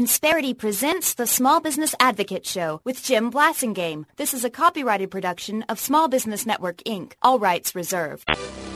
Insperity presents the Small Business Advocate Show with Jim Blasingame. This is a copyrighted production of Small Business Network, Inc. All rights reserved.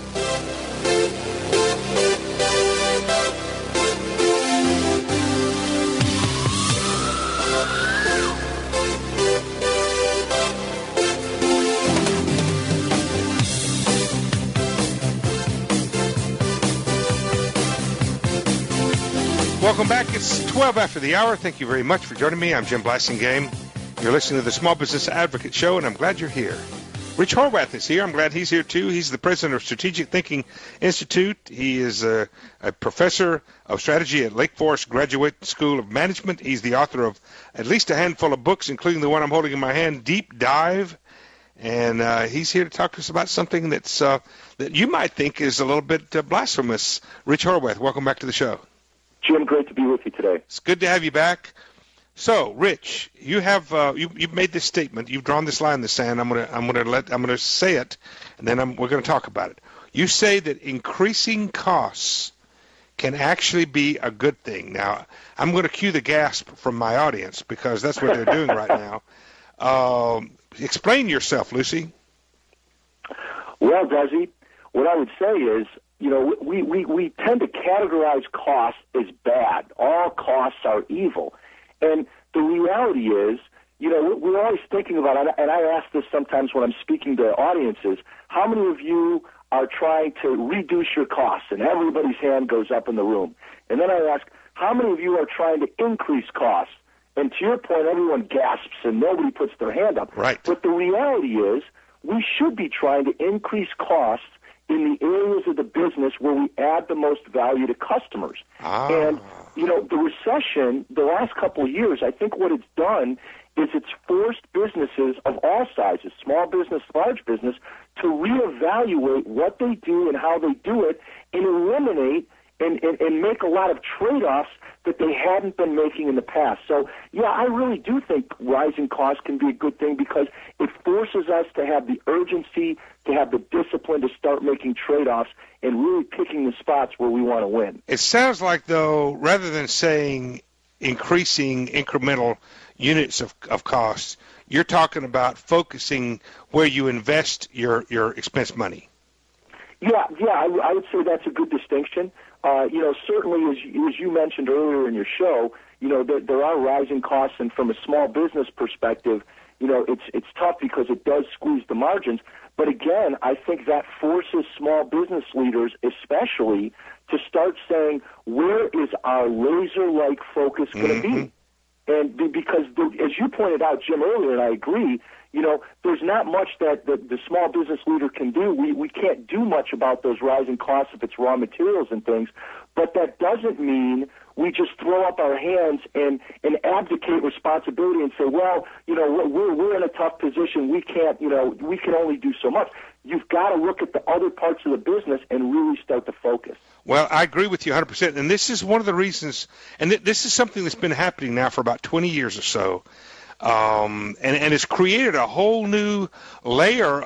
Welcome back. It's 12 after the hour. Thank you very much for joining me. I'm Jim Blasingame. You're listening to the Small Business Advocate Show, and I'm glad you're here. Rich Horwath is here. I'm glad he's here, too. He's the president of Strategic Thinking Institute. He is a professor of strategy at Lake Forest Graduate School of Management. He's the author of at least a handful of books, including the one I'm holding in my hand, Deep Dive. And he's here to talk to us about something that's that you might think is a little bit blasphemous. Rich Horwath, welcome back to the show. Jim, great to be with you today. It's good to have you back. So, Rich, you have you've made this statement. You've drawn this line in the sand. I'm gonna say it, and then we're gonna talk about it. You say that increasing costs can actually be a good thing. Now, I'm going to cue the gasp from my audience because that's what they're doing right now. Explain yourself, Lucy. Well, Desi, what I would say is, you know, we tend to categorize costs as bad. All costs are evil. And the reality is, you know, we're always thinking about, and I ask this sometimes when I'm speaking to audiences, how many of you are trying to reduce your costs? And everybody's hand goes up in the room. And then I ask, how many of you are trying to increase costs? And to your point, everyone gasps and nobody puts their hand up. Right. But the reality is, we should be trying to increase costs in the areas of the business where we add the most value to customers. And, you know, the recession, the last couple of years, I think what it's done is it's forced businesses of all sizes, small business, large business, to reevaluate what they do and how they do it and eliminate and make a lot of trade-offs that they hadn't been making in the past. So, yeah, I really do think rising costs can be a good thing because it forces us to have the urgency, to have the discipline to start making trade-offs and really picking the spots where we want to win. It sounds like, though, rather than saying increasing incremental units of costs, you're talking about focusing where you invest your expense money. Yeah, I would say that's a good distinction. You know, certainly as you mentioned earlier in your show, you know, there are rising costs, and from a small business perspective, you know, it's tough because it does squeeze the margins. But again, I think that forces small business leaders especially to start saying, where is our laser-like focus going to be? And because, as you pointed out, Jim, earlier, and I agree, you know, there's not much that the small business leader can do. We can't do much about those rising costs if it's raw materials and things, but that doesn't mean we just throw up our hands and abdicate responsibility and say, well, you know, we're in a tough position. We can't, you know, we can only do so much. You've got to look at the other parts of the business and really start to focus. Well, I agree with you 100%, and this is one of the reasons, and this is something that's been happening now for about 20 years or so, and it's created a whole new layer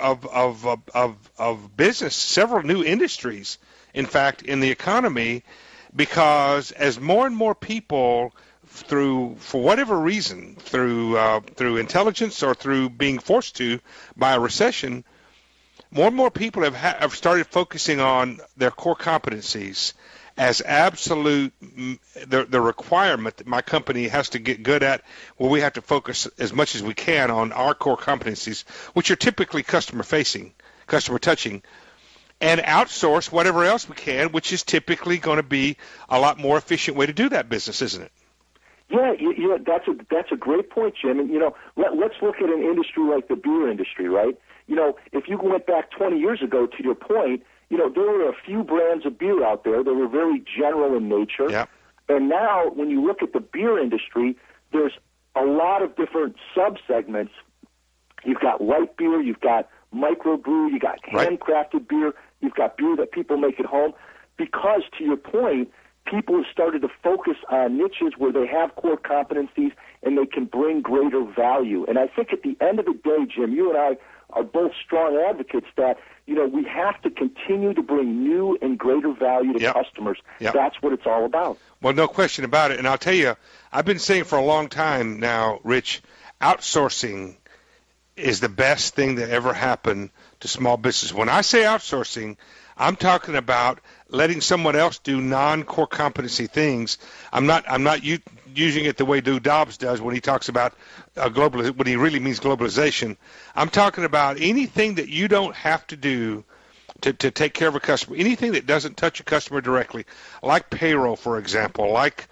of business, several new industries, in fact, in the economy, because as more and more people, for whatever reason, through intelligence or through being forced to by a recession, more and more people have started focusing on their core competencies as absolute, the requirement that my company has to get good at, where we have to focus as much as we can on our core competencies, which are typically customer-facing, customer-touching, and outsource whatever else we can, which is typically going to be a lot more efficient way to do that business, isn't it? Yeah, you know, that's a great point, Jim. And, you know, let's look at an industry like the beer industry, right? You know, if you went back 20 years ago, to your point, you know, there were a few brands of beer out there that were very general in nature. Yep. And now, when you look at the beer industry, there's a lot of different sub-segments. You've got light beer, you've got microbrew, you've got handcrafted beer, you've got beer that people make at home. Because, to your point, people have started to focus on niches where they have core competencies and they can bring greater value. And I think at the end of the day, Jim, you and I are both strong advocates that, we have to continue to bring new and greater value to customers. Yep. That's what it's all about. Well, no question about it. And I'll tell you, I've been saying for a long time now, Rich, outsourcing is the best thing that ever happened to small business. When I say outsourcing, I'm talking about letting someone else do non-core competency things. I'm not using it the way Lou Dobbs does when he talks about when he really means globalization. I'm talking about anything that you don't have to do to take care of a customer, anything that doesn't touch a customer directly, like payroll, for example, like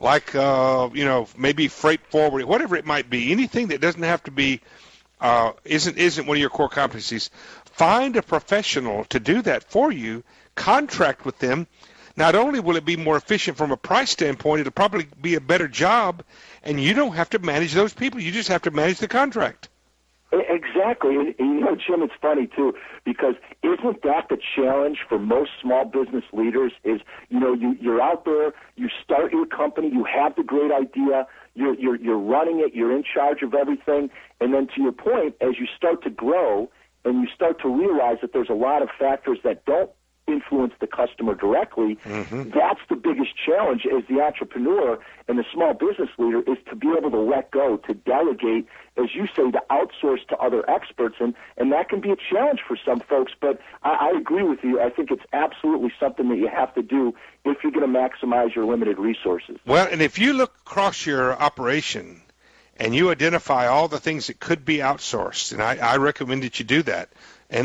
maybe freight forwarding, whatever it might be, anything that doesn't have to be isn't one of your core competencies. Find a professional to do that for you. Contract with them. Not only will it be more efficient from a price standpoint, it'll probably be a better job, and you don't have to manage those people. You just have to manage the contract. Exactly. And Jim, it's funny, too, because isn't that the challenge for most small business leaders is, you're out there, you start your company, you have the great idea, you're running it, you're in charge of everything, and then to your point, as you start to grow and you start to realize that there's a lot of factors that don't influence the customer directly, that's the biggest challenge as the entrepreneur and the small business leader is to be able to let go, to delegate, as you say, to outsource to other experts, and that can be a challenge for some folks, but I agree with you. I think it's absolutely something that you have to do if you're going to maximize your limited resources. Well, and if you look across your operation and you identify all the things that could be outsourced, and I recommend that you do that, and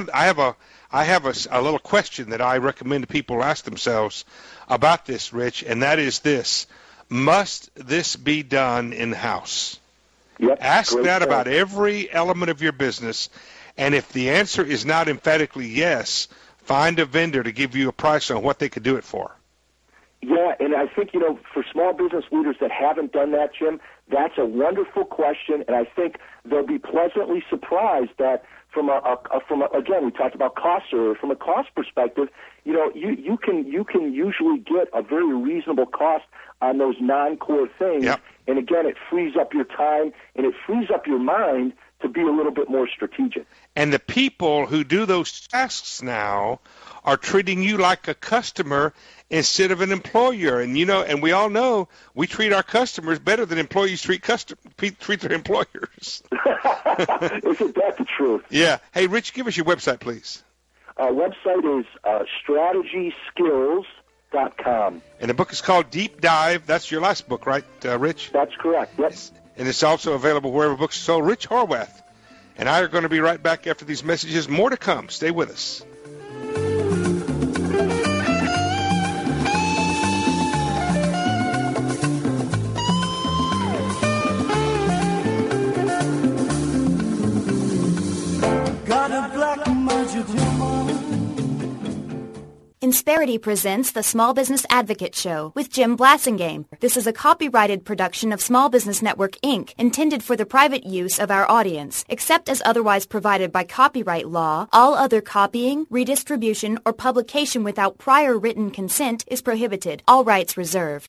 I have a little question that I recommend people ask themselves about this, Rich, and that is this: must this be done in-house? Yep, ask that about every element of your business, and if the answer is not emphatically yes, find a vendor to give you a price on what they could do it for. Yeah, and I think, for small business leaders that haven't done that, Jim, that's a wonderful question, and I think they'll be pleasantly surprised that again, we talked about costs earlier. From a cost perspective, you can usually get a very reasonable cost on those non-core things. Yep. And again, it frees up your time and it frees up your mind to be a little bit more strategic. And the people who do those tasks now are treating you like a customer instead of an employer. And and we all know we treat our customers better than employees treat their employers. Isn't that the truth? Yeah. Hey, Rich, give us your website, please. Our website is strategyskills.com. And the book is called Deep Dive. That's your last book, right, Rich? That's correct, yes. And it's also available wherever books are sold. Rich Horwath and I are going to be right back after these messages. More to come. Stay with us. Insperity presents the Small Business Advocate Show with Jim Blasingame. This is a copyrighted production of Small Business Network, Inc., intended for the private use of our audience. Except as otherwise provided by copyright law, all other copying, redistribution, or publication without prior written consent is prohibited. All rights reserved.